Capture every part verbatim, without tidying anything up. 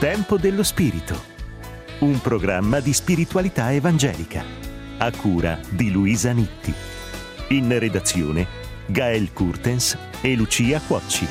Tempo dello Spirito, un programma di spiritualità evangelica, a cura di Luisa Nitti. In redazione Gael Kurtens e Lucia Cuocci.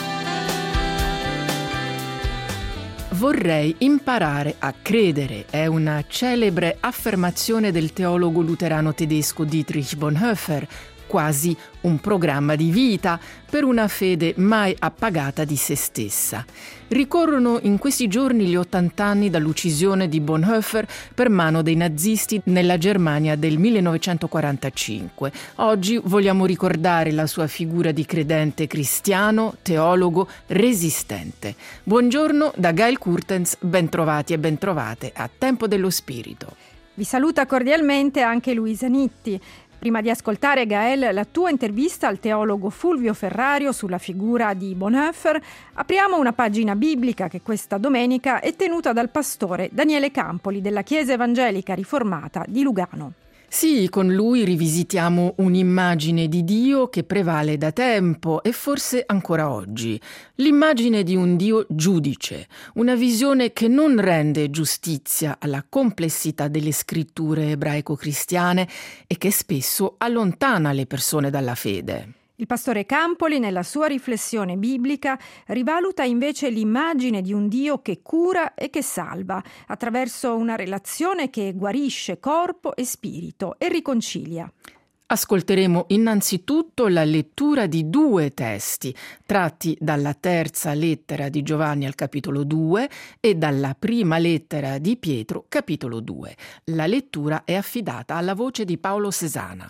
Vorrei imparare a credere è una celebre affermazione del teologo luterano tedesco Dietrich Bonhoeffer, quasi un programma di vita per una fede mai appagata di se stessa. Ricorrono in questi giorni gli ottant'anni dall'uccisione di Bonhoeffer per mano dei nazisti nella Germania del millenovecentoquarantacinque. Oggi vogliamo ricordare la sua figura di credente cristiano, teologo, resistente. Buongiorno da Gael Kurtens, bentrovati e bentrovate a Tempo dello Spirito. Vi saluta cordialmente anche Luisa Nitti. Prima di ascoltare, Gael, la tua intervista al teologo Fulvio Ferrario sulla figura di Bonhoeffer, apriamo una pagina biblica che questa domenica è tenuta dal pastore Daniele Campoli della Chiesa Evangelica Riformata di Lugano. Sì, con lui rivisitiamo un'immagine di Dio che prevale da tempo e forse ancora oggi. L'immagine di un Dio giudice, una visione che non rende giustizia alla complessità delle scritture ebraico-cristiane e che spesso allontana le persone dalla fede. Il pastore Campoli, nella sua riflessione biblica, rivaluta invece l'immagine di un Dio che cura e che salva, attraverso una relazione che guarisce corpo e spirito e riconcilia. Ascolteremo innanzitutto la lettura di due testi, tratti dalla terza lettera di Giovanni al capitolo due e dalla prima lettera di Pietro, capitolo due. La lettura è affidata alla voce di Paolo Sesana.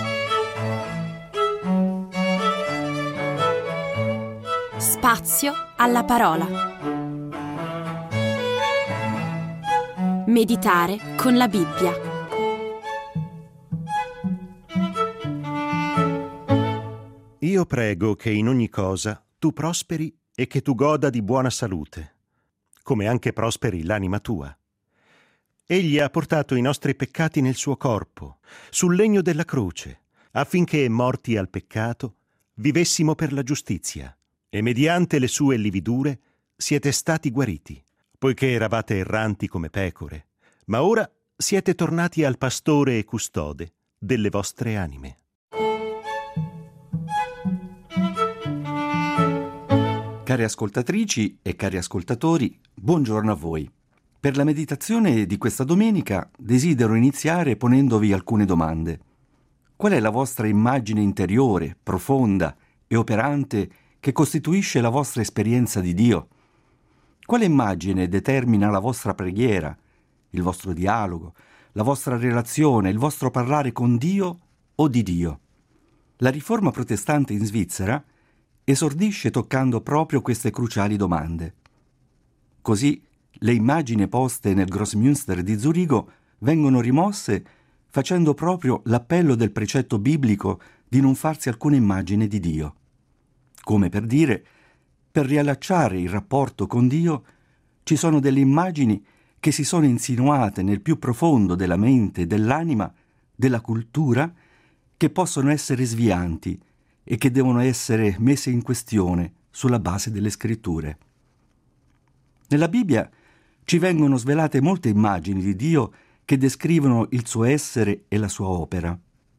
Spazio alla parola. Meditare con la Bibbia. Io prego che in ogni cosa tu prosperi e che tu goda di buona salute, come anche prosperi l'anima tua. Egli ha portato i nostri peccati nel suo corpo, sul legno della croce, affinché, morti al peccato, vivessimo per la giustizia. E mediante le sue lividure siete stati guariti, poiché eravate erranti come pecore, ma ora siete tornati al pastore e custode delle vostre anime. Cari ascoltatrici e cari ascoltatori, buongiorno a voi. Per la meditazione di questa domenica desidero iniziare ponendovi alcune domande. Qual è la vostra immagine interiore, profonda e operante che costituisce la vostra esperienza di Dio? Quale immagine determina la vostra preghiera, il vostro dialogo, la vostra relazione, il vostro parlare con Dio o di Dio? La riforma protestante in Svizzera esordisce toccando proprio queste cruciali domande. Così le immagini poste nel Grossmünster di Zurigo vengono rimosse facendo proprio l'appello del precetto biblico di non farsi alcuna immagine di Dio. Come per dire, per riallacciare il rapporto con Dio ci sono delle immagini che si sono insinuate nel più profondo della mente, dell'anima, della cultura, che possono essere svianti e che devono essere messe in questione sulla base delle scritture. Nella Bibbia ci vengono svelate molte immagini di Dio che descrivono il suo essere e la sua opera.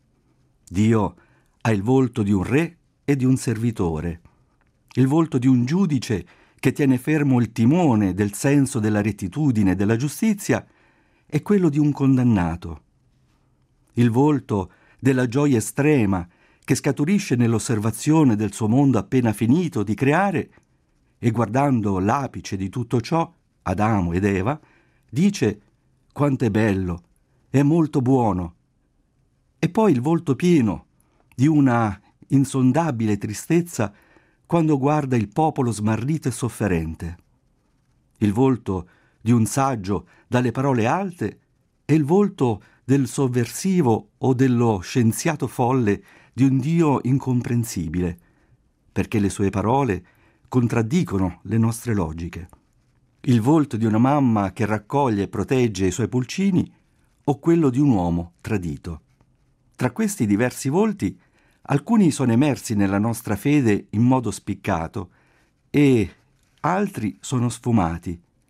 Dio ha il volto di un re e di un servitore, il volto di un giudice che tiene fermo il timone del senso della rettitudine e della giustizia e quello di un condannato, il volto della gioia estrema che scaturisce nell'osservazione del suo mondo appena finito di creare e guardando l'apice di tutto ciò, Adamo ed Eva, dice quanto è bello, è molto buono, e poi il volto pieno di una insondabile tristezza quando guarda il popolo smarrito e sofferente, il volto di un saggio dalle parole alte e il volto del sovversivo o dello scienziato folle di un Dio incomprensibile, perché le sue parole contraddicono le nostre logiche, il volto di una mamma che raccoglie e protegge i suoi pulcini o quello di un uomo tradito. Tra questi diversi volti alcuni sono emersi nella nostra fede in modo spiccato e altri sono sfumati,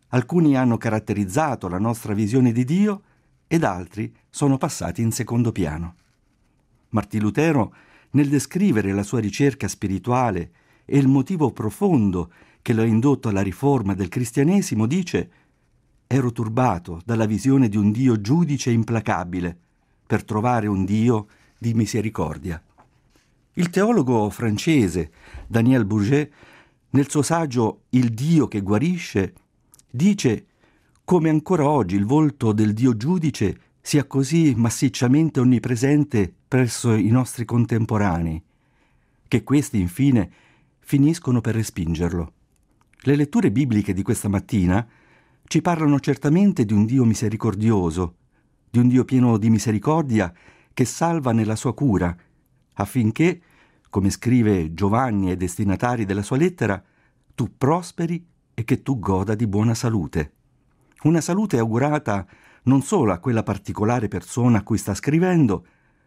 Alcuni hanno caratterizzato la nostra visione di Dio ed altri sono passati in secondo piano. Martin Lutero, nel descrivere la sua ricerca spirituale e il motivo profondo che lo ha indotto alla riforma del cristianesimo, dice: «Ero turbato dalla visione di un Dio giudice implacabile per trovare un Dio di misericordia». Il teologo francese Daniel Bourget, nel suo saggio Il Dio che guarisce, dice come ancora oggi il volto del Dio giudice sia così massicciamente onnipresente presso i nostri contemporanei, che questi infine finiscono per respingerlo. Le letture bibliche di questa mattina ci parlano certamente di un Dio misericordioso, di un Dio pieno di misericordia che salva nella sua cura, affinché, come scrive Giovanni ai destinatari della sua lettera, tu prosperi e che tu goda di buona salute. Una salute augurata non solo a quella particolare persona a cui sta scrivendo,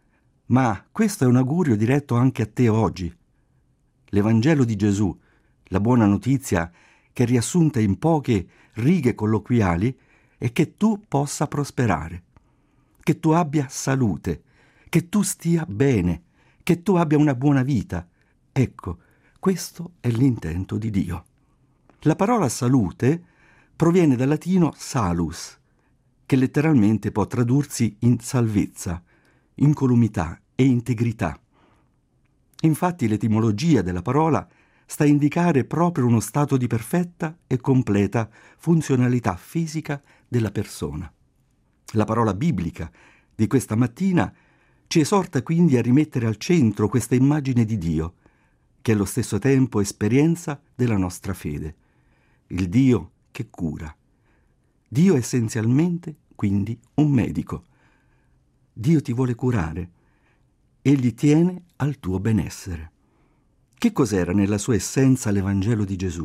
ma questo è un augurio diretto anche a te oggi. L'Evangelo di Gesù, la buona notizia che riassunta in poche righe colloquiali, è che tu possa prosperare, che tu abbia salute, che tu stia bene, che tu abbia una buona vita. Ecco, questo è l'intento di Dio. La parola salute proviene dal latino salus, che letteralmente può tradursi in salvezza, incolumità e integrità. Infatti l'etimologia della parola sta a indicare proprio uno stato di perfetta e completa funzionalità fisica della persona. La parola biblica di questa mattina ci esorta quindi a rimettere al centro questa immagine di Dio, che è allo stesso tempo esperienza della nostra fede. Il Dio che cura. Dio è essenzialmente, quindi, un medico. Dio ti vuole curare. Egli tiene al tuo benessere. Che cos'era nella sua essenza l'Evangelo di Gesù?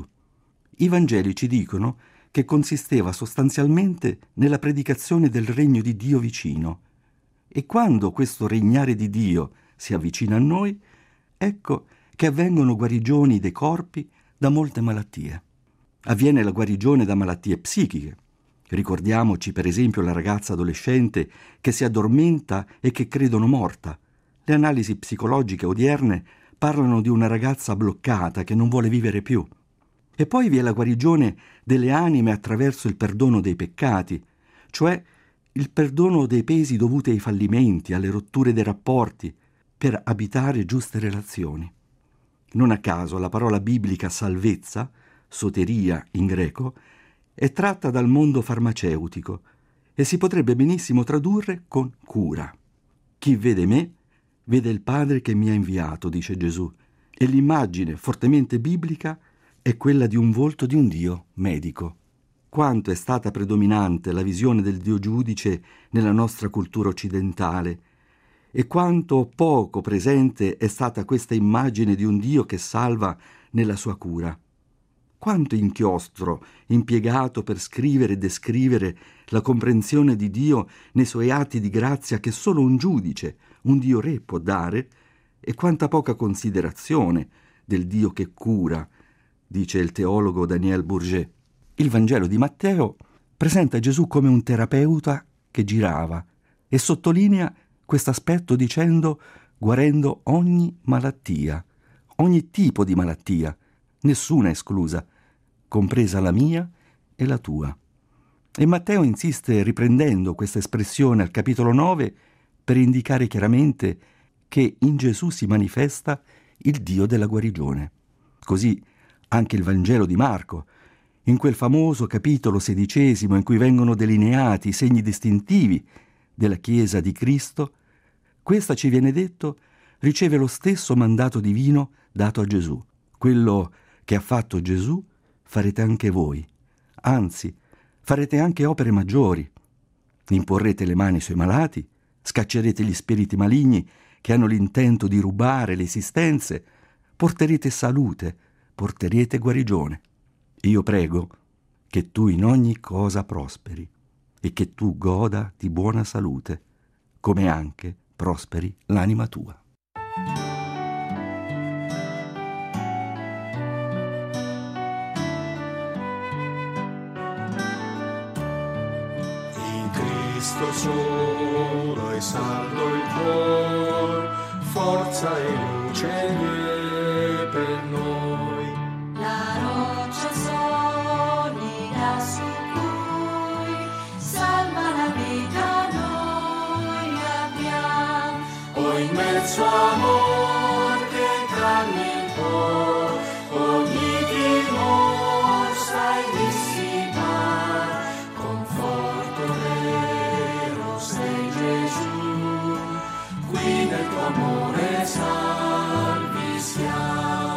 I Vangeli ci dicono che consisteva sostanzialmente nella predicazione del regno di Dio vicino. E quando questo regnare di Dio si avvicina a noi, ecco che avvengono guarigioni dei corpi da molte malattie. Avviene la guarigione da malattie psichiche. Ricordiamoci per esempio la ragazza adolescente che si addormenta e che credono morta. Le analisi psicologiche odierne parlano di una ragazza bloccata che non vuole vivere più. E poi vi è la guarigione delle anime attraverso il perdono dei peccati, cioè il perdono dei pesi dovuti ai fallimenti, alle rotture dei rapporti, per abitare giuste relazioni. Non a caso la parola biblica salvezza, soteria in greco, è tratta dal mondo farmaceutico e si potrebbe benissimo tradurre con cura. Chi vede me, vede il Padre che mi ha inviato, dice Gesù, e l'immagine fortemente biblica è quella di un volto di un Dio medico. Quanto è stata predominante la visione del Dio giudice nella nostra cultura occidentale e quanto poco presente è stata questa immagine di un Dio che salva nella sua cura. Quanto inchiostro impiegato per scrivere e descrivere la comprensione di Dio nei suoi atti di grazia che solo un giudice, un Dio re può dare, e quanta poca considerazione del Dio che cura, dice il teologo Daniel Bourget. Il Vangelo di Matteo presenta Gesù come un terapeuta che girava e sottolinea questo aspetto dicendo guarendo ogni malattia, ogni tipo di malattia, nessuna esclusa, compresa la mia e la tua. E Matteo insiste riprendendo questa espressione al capitolo nove per indicare chiaramente che in Gesù si manifesta il Dio della guarigione. Così anche il Vangelo di Marco, in quel famoso capitolo sedicesimo in cui vengono delineati i segni distintivi della Chiesa di Cristo, questa, ci viene detto, riceve lo stesso mandato divino dato a Gesù. Quello che ha fatto Gesù farete anche voi, anzi farete anche opere maggiori. Imporrete le mani sui malati, scaccerete gli spiriti maligni che hanno l'intento di rubare le esistenze, porterete salute, porterete guarigione. Io prego che tu in ogni cosa prosperi e che tu goda di buona salute, come anche prosperi l'anima tua. Cristo solo e saldo il cuore, forza e luce è per noi. La roccia solida su cui salva la vita noi abbiamo, O in mezzo amor che calmi il cuore, ogni timor sai dissipar, conforto vero sei Gesù, qui nel tuo amore salvi siamo.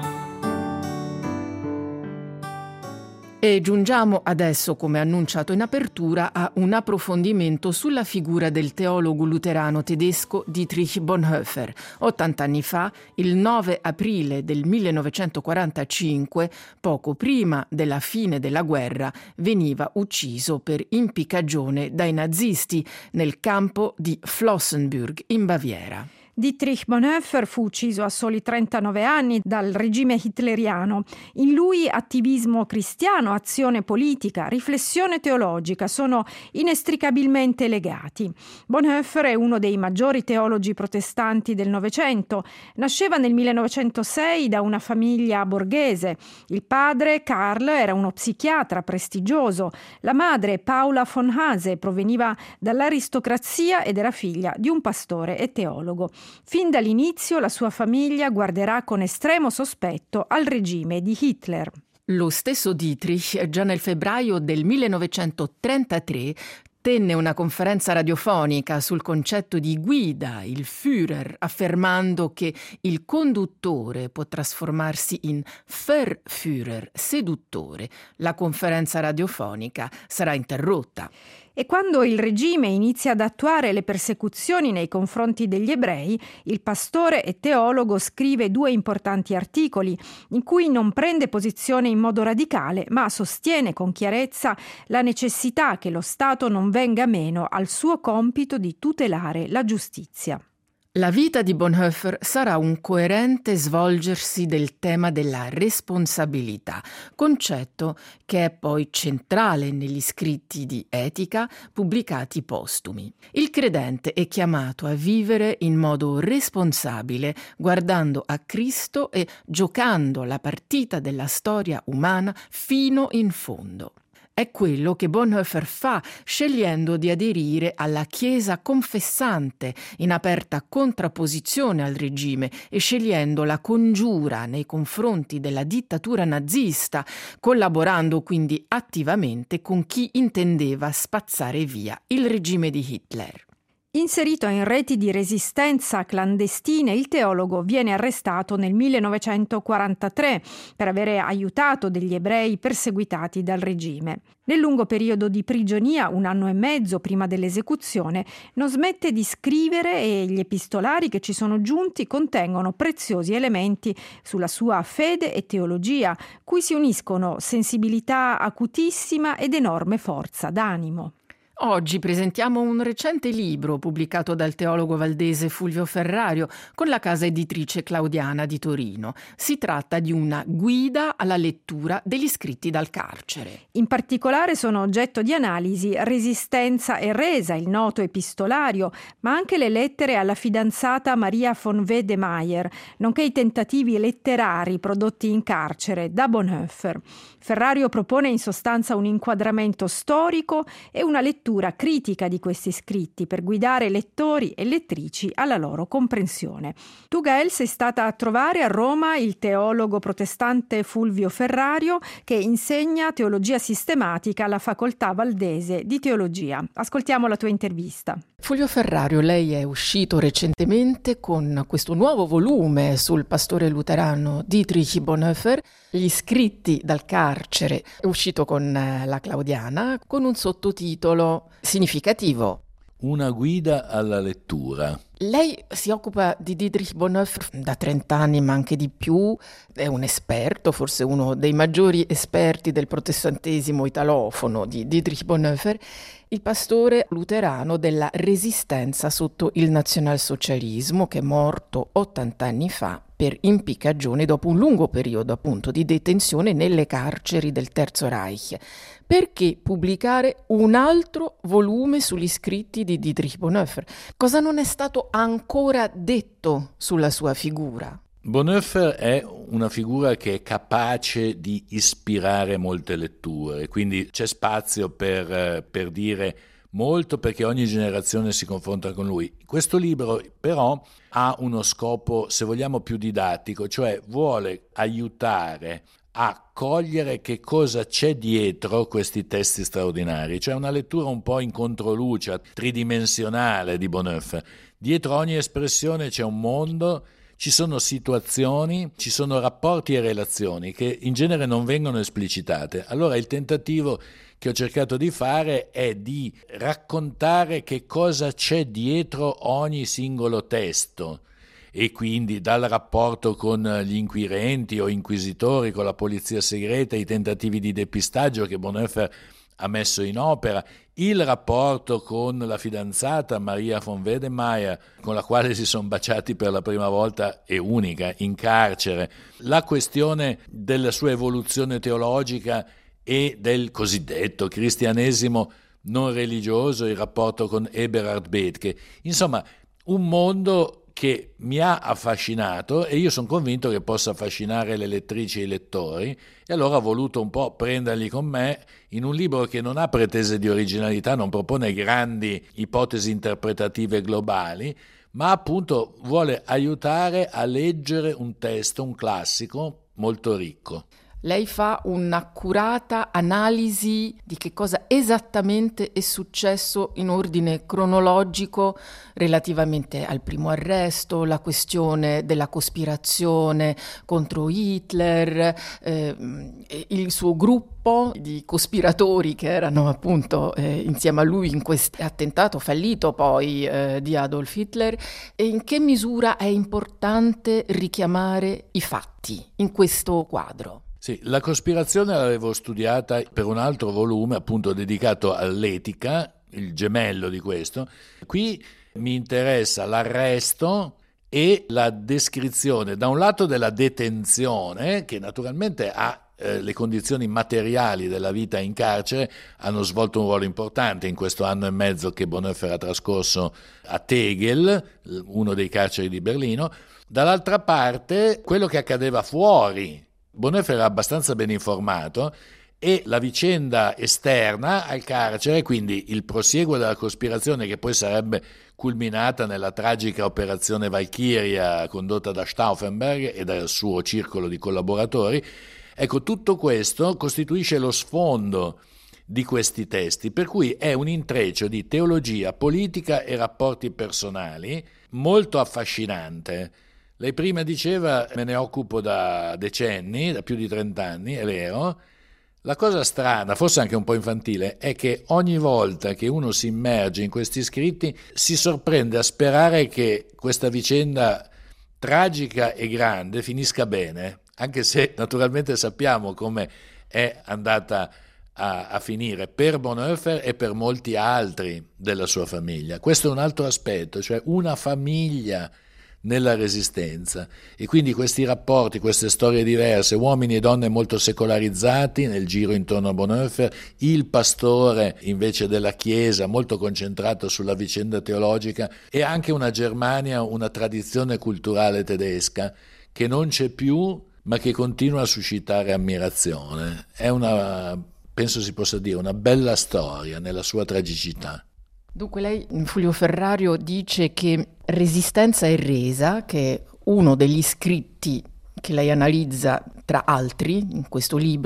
E giungiamo adesso, come annunciato in apertura, a un approfondimento sulla figura del teologo luterano tedesco Dietrich Bonhoeffer. ottanta anni fa, il nove aprile del millenovecentoquarantacinque, poco prima della fine della guerra, veniva ucciso per impiccagione dai nazisti nel campo di Flossenbürg in Baviera. Dietrich Bonhoeffer fu ucciso a soli trentanove anni dal regime hitleriano. In lui attivismo cristiano, azione politica, riflessione teologica sono inestricabilmente legati. Bonhoeffer è uno dei maggiori teologi protestanti del Novecento. Nasceva nel millenovecentosei da una famiglia borghese. Il padre, Karl, era uno psichiatra prestigioso. La madre, Paula von Hase, proveniva dall'aristocrazia ed era figlia di un pastore e teologo. Fin dall'inizio la sua famiglia guarderà con estremo sospetto al regime di Hitler. Lo stesso Dietrich, già nel febbraio del millenovecentotrentatré, tenne una conferenza radiofonica sul concetto di guida, il Führer, affermando che il conduttore può trasformarsi in Verführer, seduttore. La conferenza radiofonica sarà interrotta. E quando il regime inizia ad attuare le persecuzioni nei confronti degli ebrei, il pastore e teologo scrive due importanti articoli in cui non prende posizione in modo radicale, ma sostiene con chiarezza la necessità che lo Stato non venga meno al suo compito di tutelare la giustizia. La vita di Bonhoeffer sarà un coerente svolgersi del tema della responsabilità, concetto che è poi centrale negli scritti di etica pubblicati postumi. Il credente è chiamato a vivere in modo responsabile, guardando a Cristo e giocando la partita della storia umana fino in fondo. È quello che Bonhoeffer fa, scegliendo di aderire alla Chiesa confessante, in aperta contrapposizione al regime, e scegliendo la congiura nei confronti della dittatura nazista, collaborando quindi attivamente con chi intendeva spazzare via il regime di Hitler. Inserito in reti di resistenza clandestine, il teologo viene arrestato nel millenovecentoquarantatré per avere aiutato degli ebrei perseguitati dal regime. Nel lungo periodo di prigionia, un anno e mezzo prima dell'esecuzione, non smette di scrivere e gli epistolari che ci sono giunti contengono preziosi elementi sulla sua fede e teologia, cui si uniscono sensibilità acutissima ed enorme forza d'animo. Oggi presentiamo un recente libro pubblicato dal teologo valdese Fulvio Ferrario con la casa editrice Claudiana di Torino. Si tratta di una guida alla lettura degli scritti dal carcere. In particolare sono oggetto di analisi Resistenza e resa, il noto epistolario, ma anche le lettere alla fidanzata Maria von Wedemeyer, nonché i tentativi letterari prodotti in carcere da Bonhoeffer. Ferrario propone in sostanza un inquadramento storico e una lettura critica di questi scritti per guidare lettori e lettrici alla loro comprensione. Tu, Gael, sei stata a trovare a Roma il teologo protestante Fulvio Ferrario, che insegna teologia sistematica alla facoltà valdese di teologia. Ascoltiamo la tua intervista. Fulvio Ferrario, lei è uscito recentemente con questo nuovo volume sul pastore luterano Dietrich Bonhoeffer, Gli scritti dal carcere, è uscito con la Claudiana, con un sottotitolo significativo. Una guida alla lettura. Lei si occupa di Dietrich Bonhoeffer da trent'anni, ma anche di più, è un esperto, forse uno dei maggiori esperti del protestantesimo italofono di Dietrich Bonhoeffer, il pastore luterano della Resistenza sotto il nazionalsocialismo, che è morto ottanta anni fa per impiccagione dopo un lungo periodo appunto di detenzione nelle carceri del Terzo Reich. Perché pubblicare un altro volume sugli scritti di Dietrich Bonhoeffer? Cosa non è stato ancora detto sulla sua figura? Bonhoeffer è una figura che è capace di ispirare molte letture, quindi c'è spazio per, per dire molto, perché ogni generazione si confronta con lui. Questo libro però ha uno scopo, se vogliamo, più didattico, cioè vuole aiutare a cogliere che cosa c'è dietro questi testi straordinari, cioè una lettura un po' in controluce, tridimensionale di Bonhoeffer. Dietro ogni espressione c'è un mondo, ci sono situazioni, ci sono rapporti e relazioni che in genere non vengono esplicitate. Allora il tentativo che ho cercato di fare è di raccontare che cosa c'è dietro ogni singolo testo, e quindi dal rapporto con gli inquirenti o inquisitori, con la polizia segreta, i tentativi di depistaggio che Bonhoeffer ha messo in opera, il rapporto con la fidanzata Maria von Wedemeyer, con la quale si sono baciati per la prima volta e unica in carcere, la questione della sua evoluzione teologica e del cosiddetto cristianesimo non religioso, il rapporto con Eberhard Bethge, insomma un mondo che mi ha affascinato e io sono convinto che possa affascinare le lettrici e i lettori, e allora ho voluto un po' prenderli con me in un libro che non ha pretese di originalità, non propone grandi ipotesi interpretative globali, ma appunto vuole aiutare a leggere un testo, un classico molto ricco. Lei fa un'accurata analisi di che cosa esattamente è successo in ordine cronologico relativamente al primo arresto, la questione della cospirazione contro Hitler, eh, il suo gruppo di cospiratori che erano appunto eh, insieme a lui in questo attentato fallito poi eh, di Adolf Hitler, e in che misura è importante richiamare i fatti in questo quadro. Sì, la cospirazione l'avevo studiata per un altro volume appunto dedicato all'etica, il gemello di questo. Qui mi interessa l'arresto e la descrizione da un lato della detenzione, che naturalmente ha eh, le condizioni materiali della vita in carcere hanno svolto un ruolo importante in questo anno e mezzo che Bonhoeffer ha trascorso a Tegel, uno dei carceri di Berlino. Dall'altra parte quello che accadeva fuori. Bonhoeffer era abbastanza ben informato e la vicenda esterna al carcere, quindi il prosieguo della cospirazione che poi sarebbe culminata nella tragica operazione Valchiria condotta da Stauffenberg e dal suo circolo di collaboratori, ecco, tutto questo costituisce lo sfondo di questi testi, per cui è un intreccio di teologia, politica e rapporti personali molto affascinante. Lei prima diceva, me ne occupo da decenni, da più di trent'anni, è vero. La cosa strana, forse anche un po' infantile, è che ogni volta che uno si immerge in questi scritti si sorprende a sperare che questa vicenda tragica e grande finisca bene, anche se naturalmente sappiamo come è andata a, a finire per Bonhoeffer e per molti altri della sua famiglia. Questo è un altro aspetto, cioè una famiglia nella Resistenza, e quindi questi rapporti, queste storie diverse, uomini e donne molto secolarizzati nel giro intorno a Bonhoeffer, il pastore invece della Chiesa molto concentrato sulla vicenda teologica, e anche una Germania, una tradizione culturale tedesca che non c'è più ma che continua a suscitare ammirazione. È una, penso si possa dire, una bella storia nella sua tragicità. Dunque lei, Fulvio Ferrario, dice che Resistenza e resa, che è uno degli scritti che lei analizza tra altri in questo libro,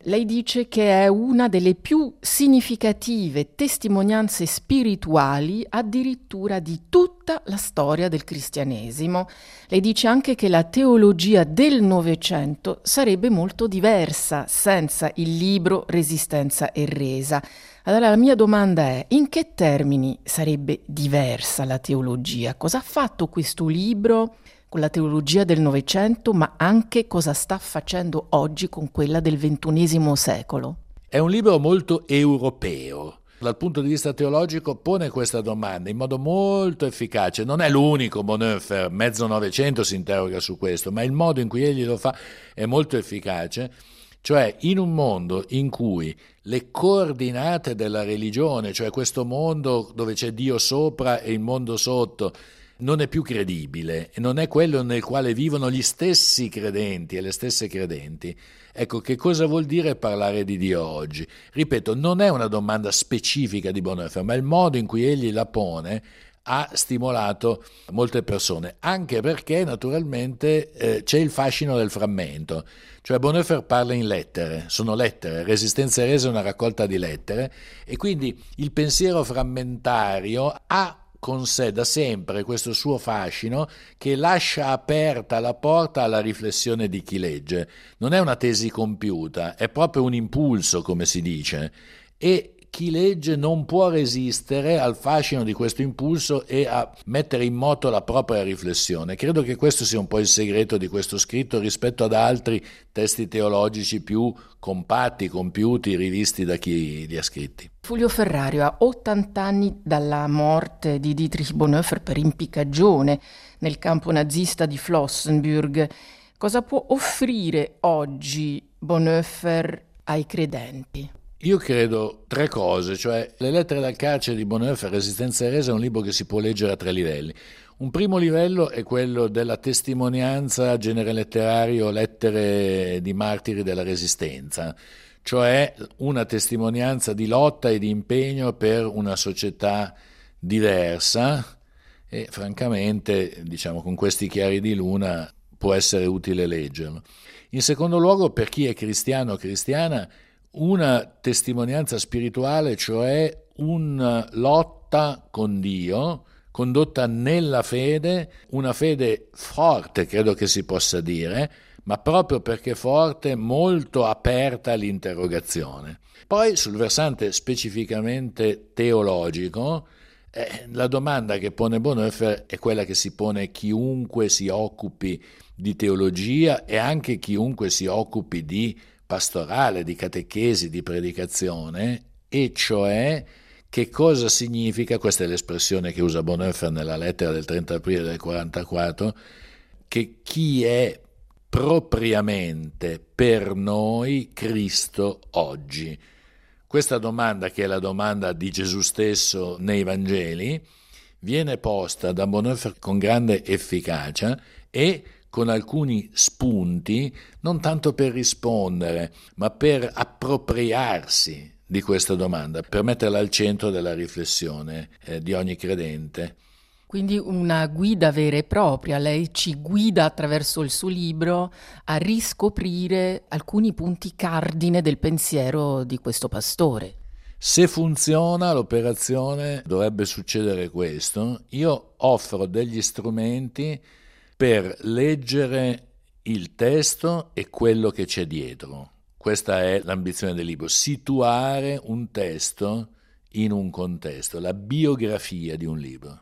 Lei dice che è una delle più significative testimonianze spirituali addirittura di tutta la storia del cristianesimo. Lei dice anche che la teologia del Novecento sarebbe molto diversa senza il libro Resistenza e Resa. Allora la mia domanda è: in che termini sarebbe diversa la teologia? Cosa ha fatto questo libro con la teologia del Novecento, ma anche cosa sta facendo oggi con quella del ventunesimo secolo? È un libro molto europeo. Dal punto di vista teologico pone questa domanda in modo molto efficace. Non è l'unico, Bonhoeffer, mezzo Novecento si interroga su questo, ma il modo in cui egli lo fa è molto efficace. Cioè, in un mondo in cui le coordinate della religione, cioè questo mondo dove c'è Dio sopra e il mondo sotto, non è più credibile e non è quello nel quale vivono gli stessi credenti e le stesse credenti. Ecco, che cosa vuol dire parlare di Dio oggi? Ripeto, non è una domanda specifica di Bonhoeffer, ma il modo in cui egli la pone ha stimolato molte persone, anche perché naturalmente eh, c'è il fascino del frammento. Cioè Bonhoeffer parla in lettere, sono lettere, Resistenza e Resa è una raccolta di lettere, e quindi il pensiero frammentario ha con sé da sempre questo suo fascino che lascia aperta la porta alla riflessione di chi legge. Non è una tesi compiuta, è proprio un impulso, come si dice, e chi legge non può resistere al fascino di questo impulso e a mettere in moto la propria riflessione. Credo che questo sia un po' il segreto di questo scritto rispetto ad altri testi teologici più compatti, compiuti, rivisti da chi li ha scritti. Fulvio Ferrario, a ottanta anni dalla morte di Dietrich Bonhoeffer per impiccagione nel campo nazista di Flossenbürg, cosa può offrire oggi Bonhoeffer ai credenti? Io credo tre cose, cioè Le lettere dal carcere di Bonhoeffer, Resistenza e Resa, è un libro che si può leggere a tre livelli. Un primo livello è quello della testimonianza, genere letterario, lettere di martiri della Resistenza, cioè una testimonianza di lotta e di impegno per una società diversa, e francamente, diciamo, con questi chiari di luna può essere utile leggerlo. In secondo luogo, per chi è cristiano o cristiana, una testimonianza spirituale, cioè una lotta con Dio, condotta nella fede, una fede forte, credo che si possa dire, ma proprio perché forte, molto aperta all'interrogazione. Poi, sul versante specificamente teologico, eh, la domanda che pone Bonhoeffer è quella che si pone chiunque si occupi di teologia e anche chiunque si occupi di pastorale, di catechesi, di predicazione, e cioè che cosa significa, questa è l'espressione che usa Bonhoeffer nella lettera del trenta aprile del quarantaquattro, che chi è propriamente per noi Cristo oggi. Questa domanda, che è la domanda di Gesù stesso nei Vangeli, viene posta da Bonhoeffer con grande efficacia e con alcuni spunti, non tanto per rispondere, ma per appropriarsi di questa domanda, per metterla al centro della riflessione eh, di ogni credente. Quindi una guida vera e propria. Lei ci guida attraverso il suo libro a riscoprire alcuni punti cardine del pensiero di questo pastore. Se funziona l'operazione dovrebbe succedere questo. Io offro degli strumenti per leggere il testo e quello che c'è dietro. Questa è l'ambizione del libro, situare un testo in un contesto, la biografia di un libro.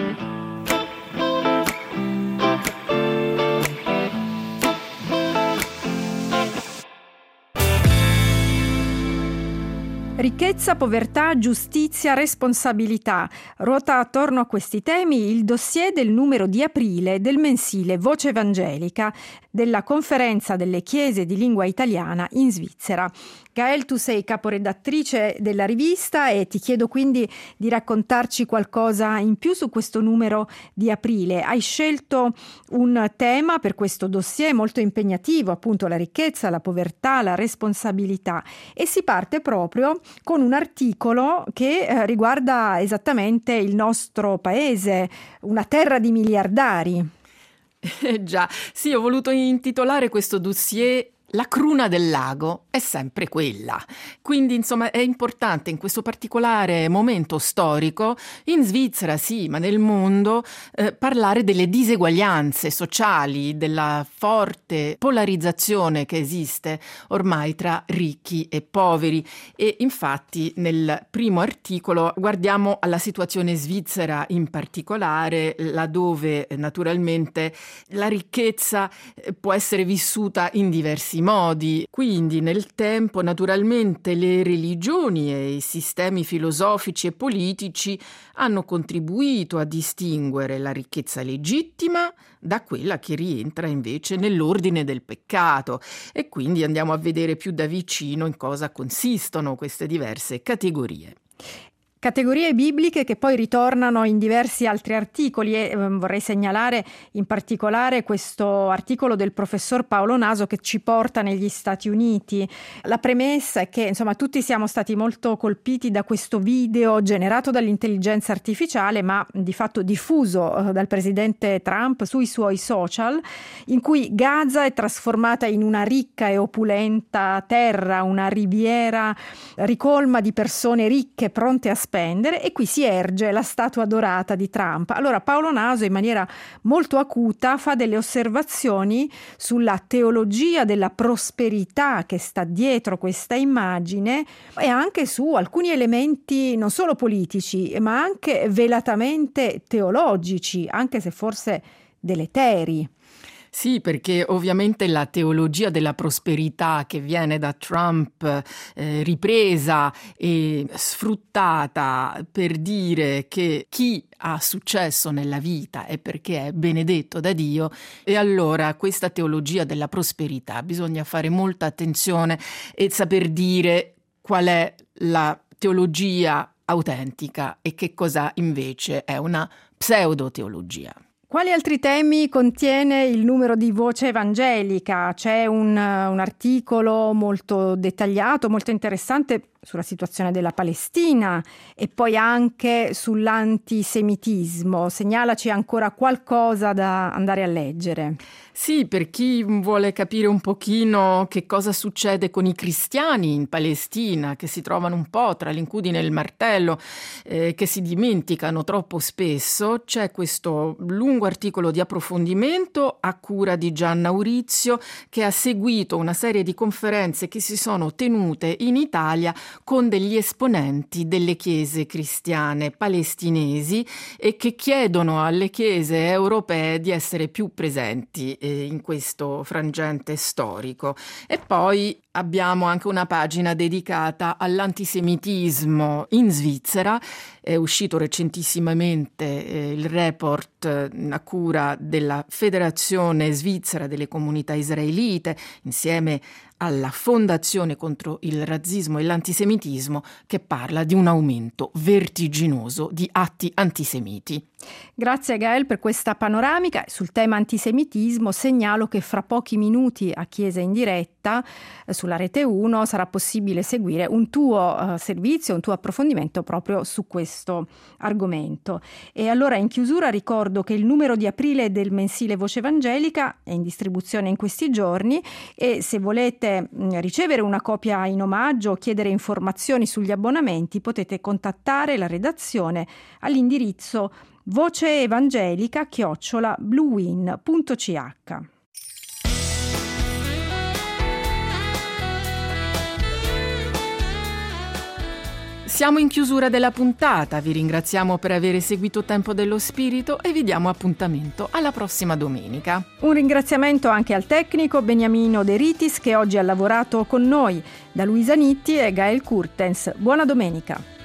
Ricchezza, povertà, giustizia, responsabilità. Ruota attorno a questi temi il dossier del numero di aprile del mensile Voce Evangelica della Conferenza delle Chiese di Lingua Italiana in Svizzera. Gaëlle, tu sei caporedattrice della rivista e ti chiedo quindi di raccontarci qualcosa in più su questo numero di aprile. Hai scelto un tema per questo dossier molto impegnativo, appunto la ricchezza, la povertà, la responsabilità, e si parte proprio con un articolo che eh, riguarda esattamente il nostro paese, una terra di miliardari. Eh già, sì, ho voluto intitolare questo dossier la cruna del lago è sempre quella. Quindi, insomma, è importante in questo particolare momento storico, in Svizzera sì, ma nel mondo, eh, parlare delle diseguaglianze sociali, della forte polarizzazione che esiste ormai tra ricchi e poveri. E infatti nel primo articolo guardiamo alla situazione svizzera in particolare, laddove naturalmente la ricchezza può essere vissuta in diversi modi. Quindi nel tempo naturalmente le religioni e i sistemi filosofici e politici hanno contribuito a distinguere la ricchezza legittima da quella che rientra invece nell'ordine del peccato, e quindi andiamo a vedere più da vicino in cosa consistono queste diverse categorie. Categorie bibliche che poi ritornano in diversi altri articoli e eh, vorrei segnalare in particolare questo articolo del professor Paolo Naso che ci porta negli Stati Uniti. La premessa è che insomma tutti siamo stati molto colpiti da questo video generato dall'intelligenza artificiale ma di fatto diffuso eh, dal presidente Trump sui suoi social, in cui Gaza è trasformata in una ricca e opulenta terra, una riviera ricolma di persone ricche pronte a spendere, e qui si erge la statua dorata di Trump. Allora Paolo Naso in maniera molto acuta fa delle osservazioni sulla teologia della prosperità che sta dietro questa immagine e anche su alcuni elementi non solo politici ma anche velatamente teologici, anche se forse deleteri. Sì, perché ovviamente la teologia della prosperità che viene da Trump eh, ripresa e sfruttata per dire che chi ha successo nella vita è perché è benedetto da Dio, e allora questa teologia della prosperità bisogna fare molta attenzione e saper dire qual è la teologia autentica e che cosa invece è una pseudoteologia. Quali altri temi contiene il numero di Voce Evangelica? C'è un, un articolo molto dettagliato, molto interessante sulla situazione della Palestina e poi anche sull'antisemitismo. Segnalaci ancora qualcosa da andare a leggere. Sì, per chi vuole capire un pochino che cosa succede con i cristiani in Palestina, che si trovano un po' tra l'incudine e il martello, eh, che si dimenticano troppo spesso, c'è questo lungo articolo di approfondimento a cura di Gianna Urizio, che ha seguito una serie di conferenze che si sono tenute in Italia con degli esponenti delle chiese cristiane palestinesi e che chiedono alle chiese europee di essere più presenti in questo frangente storico. E poi abbiamo anche una pagina dedicata all'antisemitismo in Svizzera. È uscito recentissimamente eh, il report eh, a cura della Federazione Svizzera delle Comunità Israelite insieme alla Fondazione contro il razzismo e l'antisemitismo, che parla di un aumento vertiginoso di atti antisemiti. Grazie Gael per questa panoramica. Sul tema antisemitismo segnalo che fra pochi minuti a Chiesa in diretta eh, sulla Rete uno sarà possibile seguire un tuo eh, servizio, un tuo approfondimento proprio su questo argomento. E allora in chiusura ricordo che il numero di aprile del mensile Voce Evangelica è in distribuzione in questi giorni e se volete mh, ricevere una copia in omaggio o chiedere informazioni sugli abbonamenti potete contattare la redazione all'indirizzo voceevangelica chiocciola bluewin punto c h. Siamo in chiusura della puntata, vi ringraziamo per aver seguito Tempo dello Spirito e vi diamo appuntamento alla prossima domenica. Un ringraziamento anche al tecnico Beniamino De Ritis che oggi ha lavorato con noi, da Luisa Nitti e Gael Kurtens. Buona domenica.